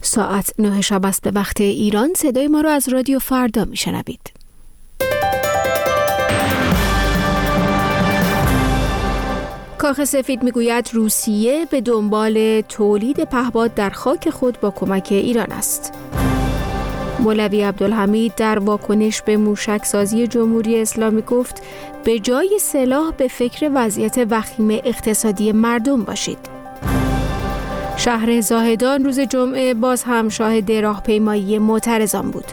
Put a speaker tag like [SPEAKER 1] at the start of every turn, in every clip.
[SPEAKER 1] ساعت 9 شب است به وقت ایران. صدای ما را از رادیو فردا میشنوید. کاخ سفید میگوید روسیه به دنبال تولید پهپاد در خاک خود با کمک ایران است. مولوی عبدالحمید در واکنش به موشکسازی جمهوری اسلامی گفت به جای سلاح به فکر وضعیت وخیم اقتصادی مردم باشید. شهر زاهدان روز جمعه باز هم شاهد راهپیمایی معترضان بود.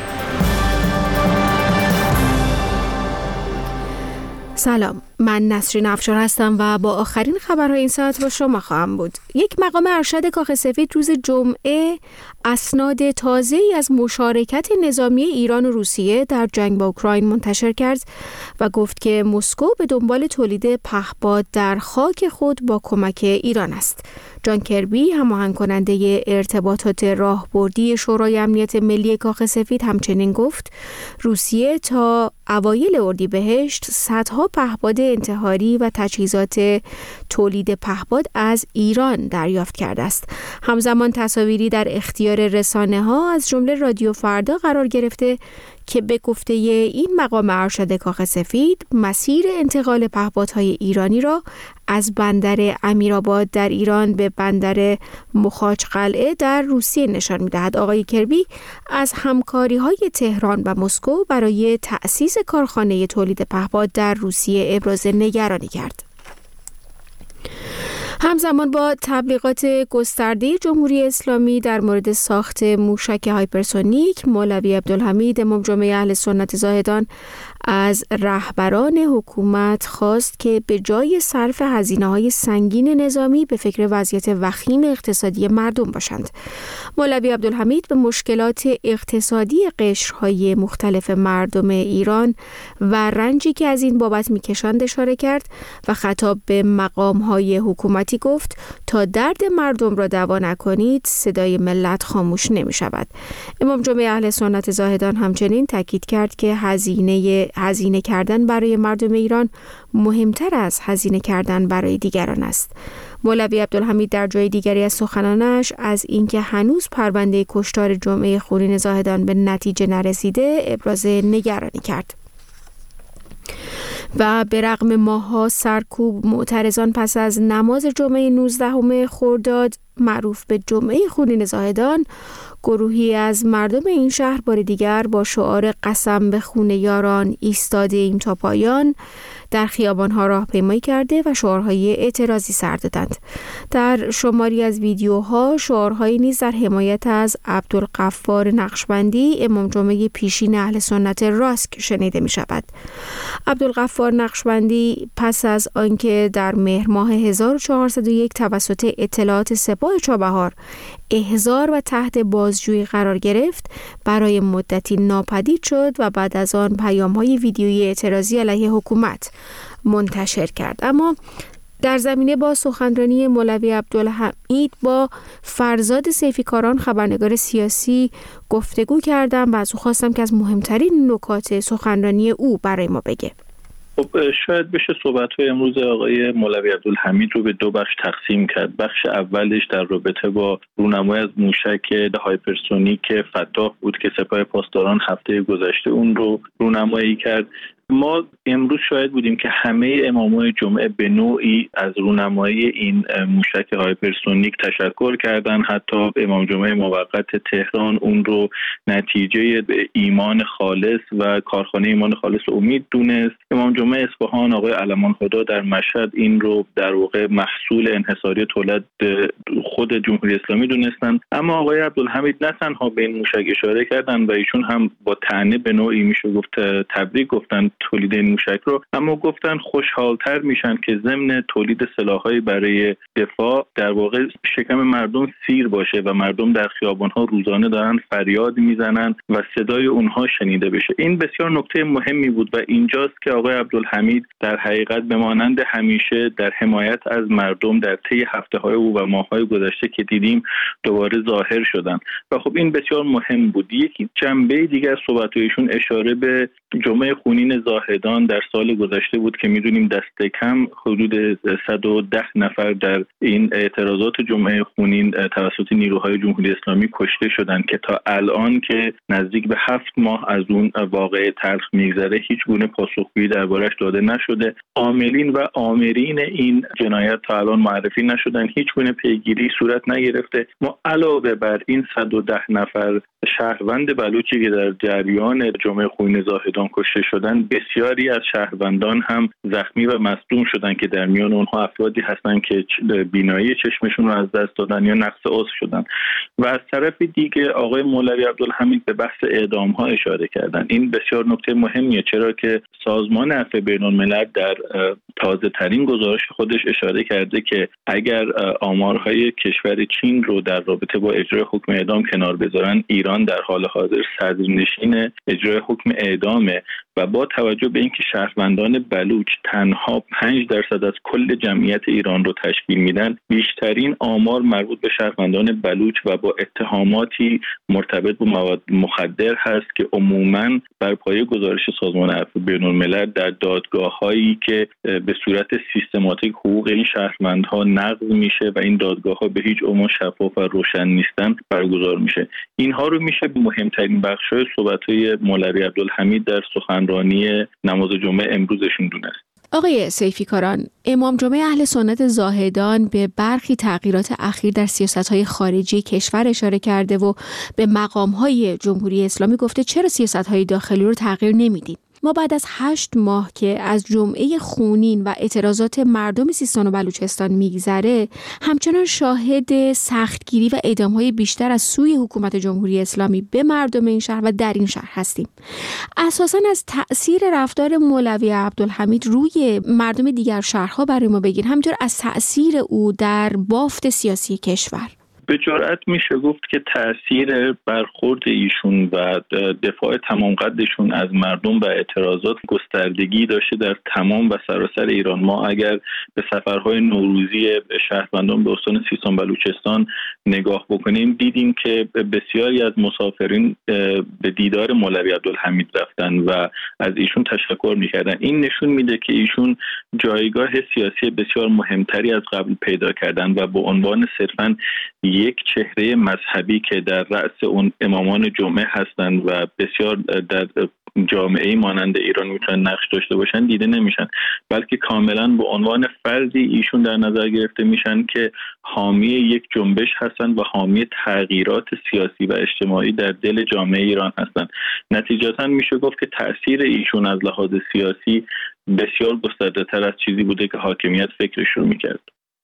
[SPEAKER 1] سلام، من نسرین افشار هستم و با آخرین خبرهای این ساعت با شما خواهم بود. یک مقام ارشد کاخ سفید روز جمعه اسناد تازه‌ای از مشارکت نظامی ایران و روسیه در جنگ با اوکراین منتشر کرد و گفت که مسکو به دنبال تولید پهپاد در خاک خود با کمک ایران است. جان کربی، هماهنگ کننده ارتباطات راهبردی شورای امنیت ملی کاخ سفید، همچنین گفت روسیه تا اوایل اردیبهشت صدها پهپاد انتحاری و تجهیزات تولید پهپاد از ایران دریافت کرده است. همزمان تصاویری در اختیار رسانه‌ها از جمله رادیو فردا قرار گرفته که به گفته این مقام ارشد کاخ سفید مسیر انتقال پهپادهای ایرانی را از بندر امیرآباد در ایران به بندر مخاچ قلعه در روسیه نشان می‌دهد. آقای کربی از همکاری‌های تهران و مسکو برای تأسیس کارخانه تولید پهپاد در روسیه ابراز نگرانی کرد. همزمان با تبلیغات گسترده جمهوری اسلامی در مورد ساخت موشک هایپرسونیک، مولوی عبدالحمید امام جمعه اهل سنت زاهدان از رهبران حکومت خواست که به جای صرف هزینه‌های سنگین نظامی به فکر وضعیت وخیم اقتصادی مردم باشند. مولوی عبدالحمید به مشکلات اقتصادی قشرهای مختلف مردم ایران و رنجی که از این بابت می‌کشند اشاره کرد و خطاب به مقام‌های حکومتی گفت تا درد مردم را دوا نکنید صدای ملت خاموش نمی‌شود. امام جمعه اهل سنت زاهدان همچنین تاکید کرد که هزینه کردن برای مردم ایران مهمتر از هزینه کردن برای دیگران است. مولوی عبدالحمید در جای دیگری از سخنانش از اینکه هنوز پرونده کشتار جمعه خونین زاهدان به نتیجه نرسیده ابراز نگرانی کرد. و به رغم ماه‌ها سرکوب معترضان پس از نماز جمعه 19 خرداد معروف به جمعه خونین زاهدان، گروهی از مردم این شهر بار دیگر با شعار قسم به خون یاران ایستاده ایم تا پایان در خیابان‌ها راهپیمایی کرده و شعارهای اعتراضی سر دادند. در شماری از ویدیوها شعارهایی نیز در حمایت از عبدالغفار نقشبندی، امام جمعه پیشین اهل سنت راسک شنیده می‌شود. عبدالغفار نقشبندی پس از آنکه در مهر ماه 1401 توسط اطلاعات سپاه چابهار احضار و تحت بازجویی قرار گرفت، برای مدتی ناپدید شد و بعد از آن پیام‌های ویدیویی اعتراضی علیه حکومت منتشر کرد. اما در زمینه با سخنرانی مولوی عبدالحمید با فرزاد سیفیکاران، خبرنگار سیاسی، گفتگو کردم و از او خواستم که از مهمترین نکات سخنرانی او برای ما بگه.
[SPEAKER 2] خب شاید بشه صحبت‌های امروز آقای مولوی عبدالحمید رو به دو بخش تقسیم کرد. بخش اولش در رابطه با رونمایی از موشک هایپرسونیک فتاح بود که سپاه پاسداران هفته گذشته اون رو رونمایی کرد. ما امروز شاهد بودیم که همه امامان جمعه به نوعی از رونمایی این موشک هایپرسونیک تشکر کردن. حتی امام جمعه موقت تهران اون رو نتیجه ایمان خالص و کارخانه ایمان خالص امید دونست. امام جمعه اصفهان آقای علمان خدا در مشهد این رو در واقع محصول انحصاری تولید خود جمهوری اسلامی دونستن. اما آقای عبدالحمید نه تنها به این موشک اشاره کردن و ایشون هم با طعنه به نوعی میشه گفت تبریک گفتن تولید این موشک رو، اما گفتن خوشحالتر میشن که ضمن تولید سلاح‌های برای دفاع در واقع شکم مردم سیر باشه و مردم در خیابان‌ها روزانه دارن فریاد میزنن و صدای اونها شنیده بشه. این بسیار نکته مهمی بود و اینجاست که آقای عبدالحمید در حقیقت به مانند همیشه در حمایت از مردم در طی هفته‌های و ماه‌های گذشته که دیدیم دوباره ظاهر شدن و خب این بسیار مهم بود. یک جنبه دیگر صحبت‌هایشون اشاره به جمعه خونین زاهدان در سال گذشته بود که میدونیم دست کم حدود 110 نفر در این اعتراضات جمعه خونین توسط نیروهای جمهوری اسلامی کشته شدند که تا الان که نزدیک به 7 ماه از اون واقعه تلخ میگذره هیچ گونه پاسخگویی دربارش داده نشده. عاملین و آمرین این جنایت تا الان معرفی نشدن، هیچ گونه پیگیری صورت نگرفته. ما علاوه بر این 110 نفر شهروند بلوچی که در جریان جمعه خونین زاهدان کشته شدن، بسیاری از شهروندان هم زخمی و مصدوم شدن که در میان اونها افرادی هستن که بینایی چشمشون رو از دست دادن یا نقص عضو شدن. و از طرف دیگه آقای مولوی عبدالحمید به بحث اعدام ها اشاره کردن. این بسیار نکته مهمیه، چرا که سازمان عفو بین‌الملل در تازه ترین گزارش خودش اشاره کرده که اگر آمارهای کشور چین رو در رابطه با اجرای حکم اعدام کنار بذارن، ایران در حال حاضر صدرنشین اجرای حکم اعدامه و با توجه به اینکه شهروندان بلوچ تنها 5% از کل جمعیت ایران رو تشکیل میدن، بیشترین آمار مربوط به شهروندان بلوچ و با اتهاماتی مرتبط با مواد مخدر هست که عموماً بر پایه گزارش سازمان عفو بین‌الملل در دادگاه‌هایی که به صورت سیستماتیک حقوق این شهروندها نقض میشه و این دادگاه‌ها به هیچ عنوان شفاف و روشن نیستن برگزار میشه. اینها رو میشه مهمترین بخش‌های صحبت‌های مولوی عبدالحمید در سخنرانی نماز جمعه امروزشون دونست.
[SPEAKER 1] آقای سیفیکاران، امام جمعه اهل سنت زاهدان به برخی تغییرات اخیر در سیاست‌های خارجی کشور اشاره کرده و به مقام‌های جمهوری اسلامی گفته چرا سیاست‌های داخلی رو تغییر نمیدید؟ ما بعد از 8 ماه که از جمعه خونین و اعتراضات مردم سیستان و بلوچستان میگذره، همچنان شاهد سختگیری و اعدام‌های بیشتر از سوی حکومت جمهوری اسلامی به مردم این شهر و در این شهر هستیم. اساساً از تأثیر رفتار مولوی عبدالحمید روی مردم دیگر شهرها برای ما بگین، همینطور از تأثیر او در بافت سیاسی کشور.
[SPEAKER 2] به جرئت میشه گفت که تأثیر برخورد ایشون و دفاع تمام قدشون از مردم و اعتراضات گستردگی داشته در تمام و سراسر ایران. ما اگر به سفرهای نوروزی شهروندان به استان سیستان بلوچستان نگاه بکنیم، دیدیم که بسیاری از مسافرین به دیدار مولوی عبدالحمید رفتن و از ایشون تشکر میکردن. این نشون میده که ایشون جایگاه سیاسی بسیار مهمتری از قبل پیدا کردن و به عنوان صرفاً یک چهره مذهبی که در رأس اون امامان جمعه هستند و بسیار در جامعه مانند ایران میتونن نقش داشته باشن دیده نمیشن، بلکه کاملا به عنوان فردی ایشون در نظر گرفته میشن که حامی یک جنبش هستن و حامی تغییرات سیاسی و اجتماعی در دل جامعه ایران هستن. نتیجتا میشه گفت که تأثیر ایشون از لحاظ سیاسی بسیار گسترده‌تر از چیزی بوده که حاکمیت فکرش رو میکرد.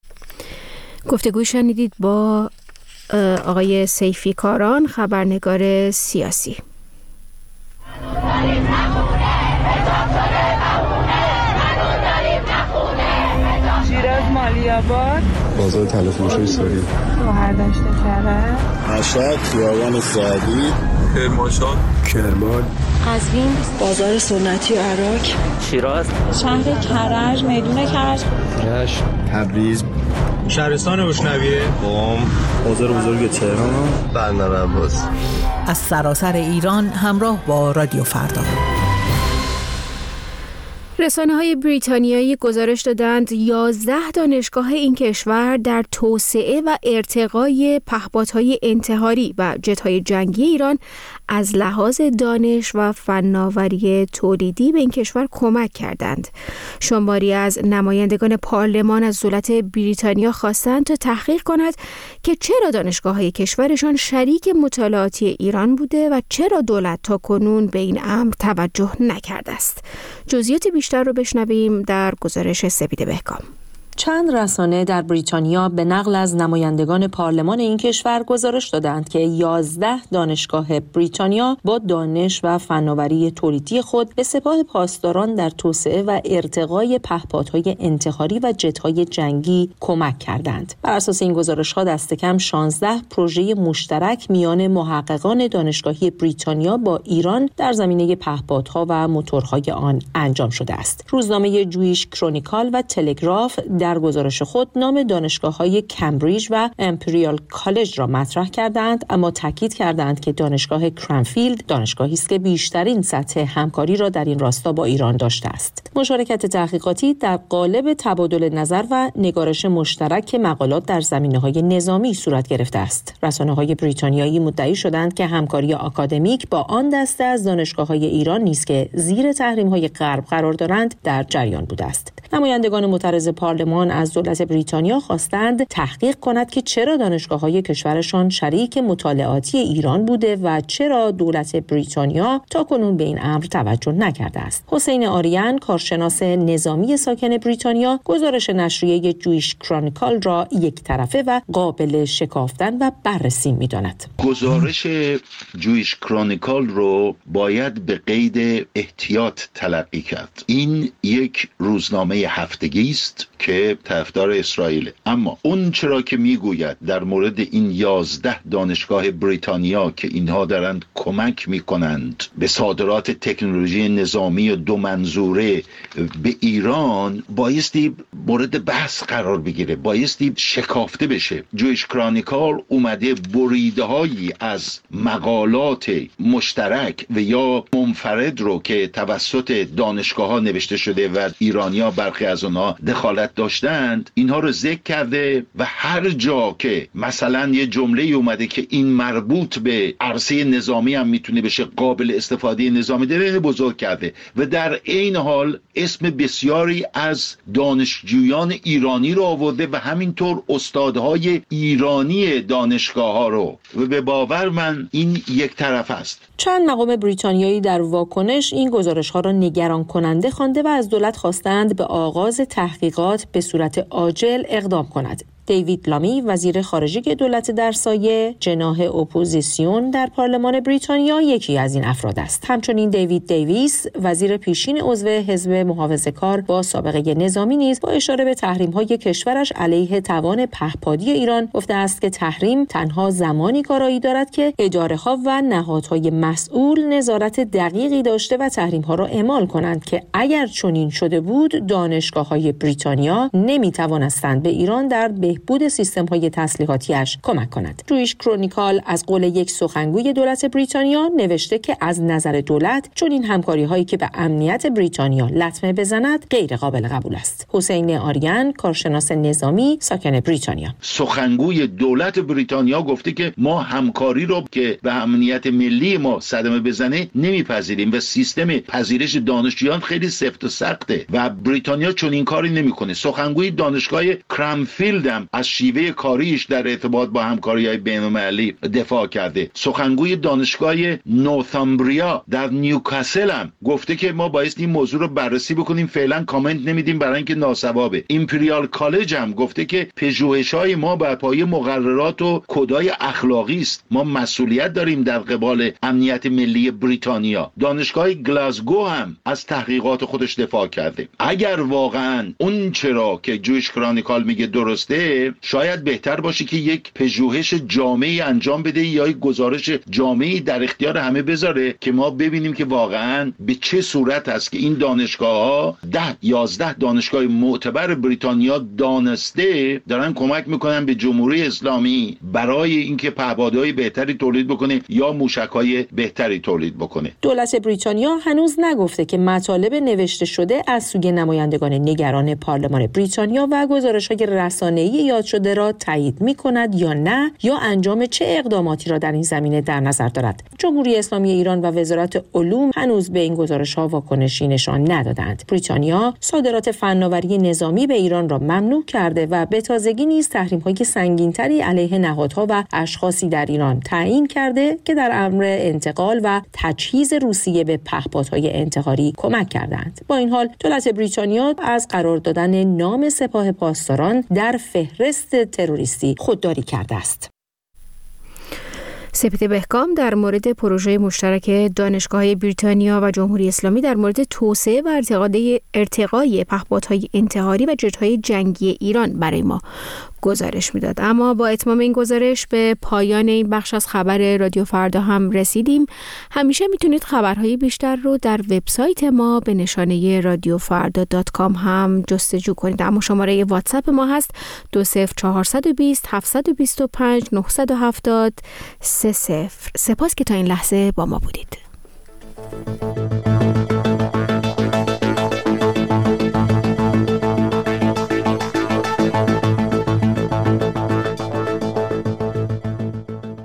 [SPEAKER 1] گفتگوی شنیدید با آقای سیفیکاران، خبرنگار سیاسی.
[SPEAKER 3] شیراز مالی‌آباد،
[SPEAKER 4] بازار تلفروشی سوری،
[SPEAKER 3] شهردشت کرج،
[SPEAKER 4] مشهد، خیابان سعدی،
[SPEAKER 5] کرمانشاه،
[SPEAKER 4] کرمان،
[SPEAKER 6] قزوین، بازار سنتی عراق،
[SPEAKER 7] شیراز،
[SPEAKER 3] شهر کرج، میدون کرج،
[SPEAKER 4] رشت، تبریز،
[SPEAKER 5] شهرستان اشنویه،
[SPEAKER 4] قم، بازار بزرگ تهران، بندر عباس.
[SPEAKER 8] از سراسر ایران همراه با رادیو فردا.
[SPEAKER 1] رسانه‌های بریتانیایی گزارش دادند 11 دانشگاه این کشور در توسعه و ارتقای پهپادهای انتحاری و جت‌های جنگی ایران از لحاظ دانش و فناوری تولیدی به این کشور کمک کردند. شماری از نمایندگان پارلمان از دولت بریتانیا خواستند تا تحقیق کند که چرا دانشگاه‌های کشورشان شریک مطالعاتی ایران بوده و چرا دولت تاکنون به این امر توجه نکرده است. جزئیات بیشتر رو بشنویم در گزارش سپید بهکام.
[SPEAKER 6] چند رسانه در بریتانیا به نقل از نمایندگان پارلمان این کشور گزارش دادند که 11 دانشگاه بریتانیا با دانش و فناوری تولیدی خود به سپاه پاسداران در توسعه و ارتقای پهپادهای انتحاری و جت‌های جنگی کمک کردند. بر اساس این گزارش‌ها دست کم 16 پروژه مشترک میان محققان دانشگاهی بریتانیا با ایران در زمینه پهپادها و موتورهای آن انجام شده است. روزنامه جویش کرونیکال و تلگراف در در گزارش خود نام دانشگاه‌های کمبریج و امپریال کالج را مطرح کردند، اما تاکید کردند که دانشگاه کرنفیلد دانشگاهی است که بیشترین سطح همکاری را در این راستا با ایران داشته است. مشارکت تحقیقاتی در قالب تبادل نظر و نگارش مشترک مقالات در زمینه‌های نظامی صورت گرفته است. رسانه‌های بریتانیایی مدعی شدند که همکاری آکادمیک با آن دسته از دانشگاه‌های ایران نیز که زیر تحریم‌های غرب قرار دارند در جریان بوده است. نمایندگان معترض پارلمان از دولت بریتانیا خواستند تحقیق کند که چرا دانشگاه‌های کشورشان شریک مطالعاتی ایران بوده و چرا دولت بریتانیا تاکنون به این امر توجه نکرده است. حسین آریان، کارشناس نظامی ساکن بریتانیا، گزارش نشریه جویش کرونیکال را یک طرفه و قابل شکافتن و بررسی می‌داند.
[SPEAKER 7] گزارش جویش کرونیکال رو باید به قید احتیاط تلقی کرد. این یک روزنامه هفتگی است که طرفدار اسرائیل، اما اون چرا که میگوید در مورد این 11 دانشگاه بریتانیا که اینها دارند کمک میکنند به صادرات تکنولوژی نظامی و دو منظوره به ایران، بایستی مورد بحث قرار بگیره، بایستی شکافته بشه. جویش کرونیکال اومده بریده هایی از مقالات مشترک و یا منفرد رو که توسط دانشگاه ها نوشته شده و ایرانیا برخی از اونها دخالت داشتند، اینها رو ذکر کرده و هر جا که مثلا یه جمله اومده که این مربوط به عرصه نظامی هم میتونه بشه، قابل استفاده نظامی داره، بزرگ کرده و در این حال اسم بسیاری از دانشجویان ایرانی رو آورده و همینطور استادهای ایرانی دانشگاه ها رو، و به باور من این یک طرف است.
[SPEAKER 6] چند مقام بریتانیایی در واکنش این گزارش ها را نگران کننده خوانده و از دولت خواستند به آغاز تحقیقات به صورت عاجل اقدام کند. دیوید لامی، وزیر خارجه دولت در سایه، جناح اپوزیسیون در پارلمان بریتانیا، یکی از این افراد است. همچنین دیوید دیویس، وزیر پیشین عضو حزب محافظه‌کار با سابقه نظامی نیز با اشاره به تحریم‌های کشورش علیه توان پهپادی ایران گفته است که تحریم تنها زمانی کارایی دارد که اداره‌ها و نهادهای مسئول نظارت دقیقی داشته و تحریم‌ها را اعمال کنند که اگر چنین شده بود دانشگاه‌های بریتانیا نمی‌توانستند به ایران در بهبود سیستم‌های تسلیحاتیش کمک کند. جویش کرونیکال از قول یک سخنگوی دولت بریتانیا نوشته که از نظر دولت چون این همکاری‌هایی که به امنیت بریتانیا لطمه بزند غیر قابل قبول است. حسین آریان، کارشناس نظامی ساکن بریتانیا:
[SPEAKER 7] سخنگوی دولت بریتانیا گفته که ما همکاری رو که به امنیت ملی ما صدمه بزنه نمیپذیریم و سیستم پذیرش دانشجویان خیلی سفت و سخته و بریتانیا چون این کاری نمیکنه. سخنگوی دانشگاه کرنفیلد هم از شیوه کاریش در ارتباط با همکاری‌های بین‌المللی دفاع کرده. سخنگوی دانشگاه نورثامبریا در نیوکاسل هم گفته که ما بایستی این موضوع رو بررسی بکنیم، فعلا کامنت نمیدیم برای اینکه ناسوابه. امپریال کالج هم گفته که پژوهش‌های ما بر پایه مقررات و کدای اخلاقی است، ما مسئولیت داریم در قبال امنیت ملی بریتانیا. دانشگاه گلاسگو هم از تحقیقات خودش دفاع کرده. اگر واقعا اون چرا که جویش کرونیکال میگه درسته، شاید بهتر باشه که یک پژوهش جامعی انجام بده یا یک گزارش جامعی در اختیار همه بذاره که ما ببینیم که واقعا به چه صورت است که این دانشگاه‌ها 11 دانشگاه معتبر بریتانیا دانسته دارن کمک میکنن به جمهوری اسلامی برای اینکه پهپادهای بهتری تولید بکنه یا موشک‌های بهتری تولید بکنه.
[SPEAKER 6] دولت بریتانیا هنوز نگفته که مطالب نوشته شده از سوی نمایندگان نگران پارلمان بریتانیا و گزارش‌های رسانه‌ای یاد شده را تایید می‌کند یا نه، یا انجام چه اقداماتی را در این زمینه در نظر دارد. جمهوری اسلامی ایران و وزارت علوم هنوز به این گزارش‌ها واکنشی نشان ندادند. بریتانیا صادرات فناوری نظامی به ایران را ممنوع کرده و به تازگی نیز تحریم‌های سنگین‌تری علیه نهادها و اشخاصی در ایران تعیین کرده که در امر انتقال و تجهیز روسیه به پهپادهای انتحاری کمک کردند. با این حال دولت بریتانیا از قرار دادن نام سپاه پاسداران در فهرست تروریستی خودداری کرده است.
[SPEAKER 1] سپید بهکام در مورد پروژه مشترک دانشگاه‌های بریتانیا و جمهوری اسلامی در مورد توسعه و ارتقای پهپادهای انتحاری و جت‌های جنگی ایران برای ما گزارش میداد. اما با اتمام این گزارش به پایان این بخش از خبر رادیو فردا هم رسیدیم. همیشه میتونید خبرهای بیشتر رو در وبسایت ما به نشانه radiofarda.com هم جستجو کنید. اما شماره واتساپ ما هست 20420 725 970 30. سپاس که تا این لحظه با ما بودید.